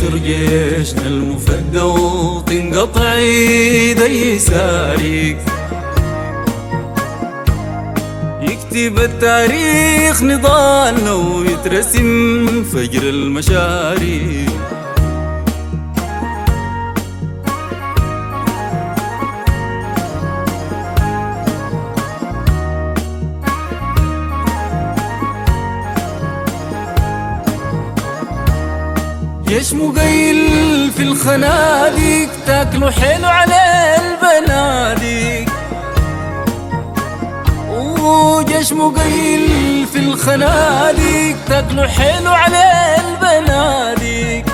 ينتصر جيشنا المفدى وتنقطع ايدي سارق، يكتب التاريخ نضالنا ويترسم فجر المشارق. جيش مقيل في الخنادق تاكلوا حلو على البنادق، وجيش مقيل في الخنادق تاكلوا حلو على البنادق،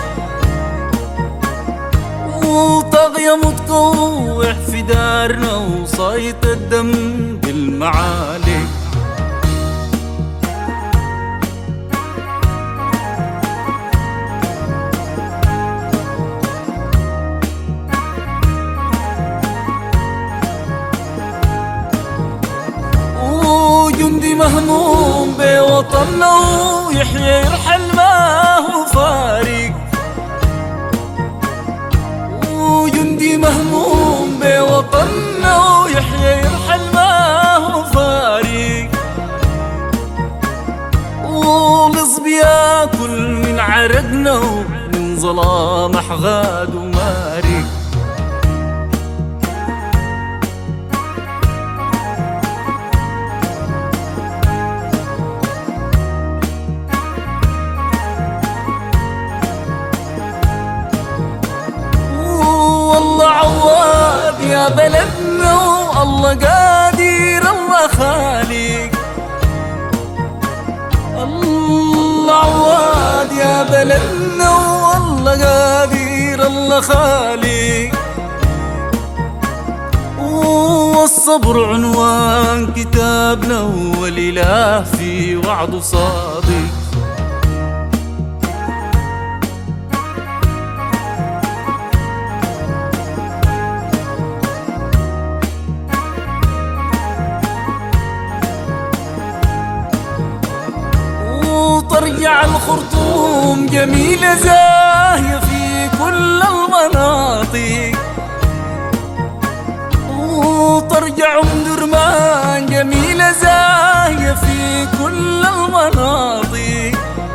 وطاغية متطوع في دارنا وصايت الدم بالمعالق. جندي مهموم بوطننا ويحيى يرحل ما هو فارق، وجندي مهموم بوطننا ويحيى يرحل ما هو فارق، ولص بياكل من عرقنا ومن ظلام أحغاد ومارق. والله عواد يا بلدنا والله قادر الله خالق، الله عواد يا بلدنا والله قادر الله خالق، والصبر عنوان كتابنا والإله في وعده صادق. ترجع الخرطوم جميلة زاهية في كل المناطق، وترجع أم درمان جميلة زاهية في كل المناطق،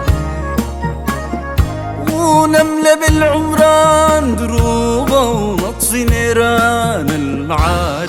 ونملة بالعمران دروبة ونطفي نيران المعارك.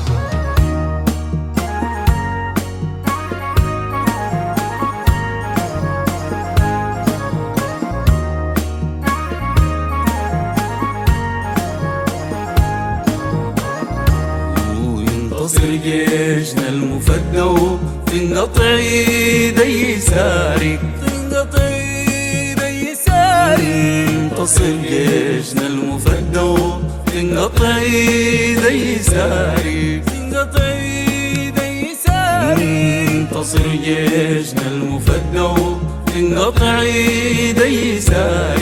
ينتصر جيشنا المفدى وتنقطع ايدي سارق، تنقطع ايدي سارق. ينتصر جيشنا المفدى وتنقطع ايدي سارق، تنقطع ايدي سارق. ينتصر جيشنا المفدى وتنقطع ايدي سارق.